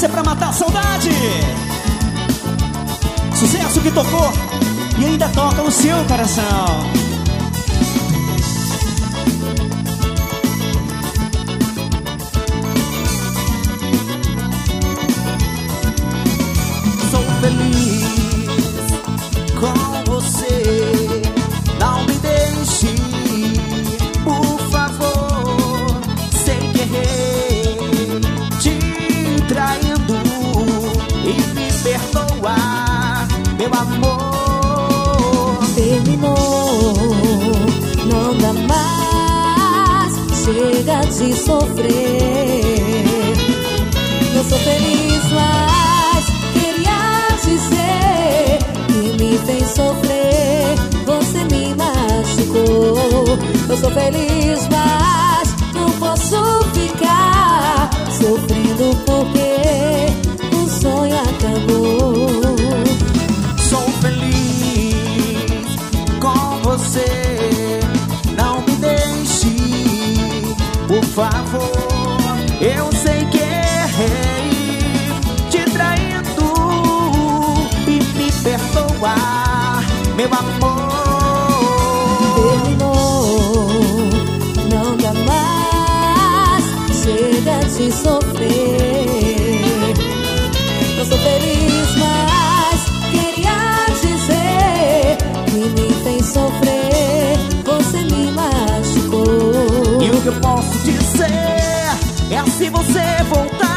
Esse é pra matar a saudade. Sucesso que tocou e ainda toca o seu coração. Sou feliz com você. Não me deixe, por favor. Sei que errei, te traindo, e me perdoa, meu amor. Terminou, não dá mais, chega de sofrer. Eu sou feliz, mas queria dizer que me fez sofrer, você me machucou. Eu sou feliz, mas não posso ficar sofrendo porque o sonho acabou. Sou feliz com você. Não me deixe, por favor. Eu sei que errei, te traindo, e me perdoa, meu amor. Terminou, não dá mais, chega de sofrer. Eu sou feliz, mas queria dizer que me fez sofrer, você me machucou. E o que eu posso dizer é, se você voltar,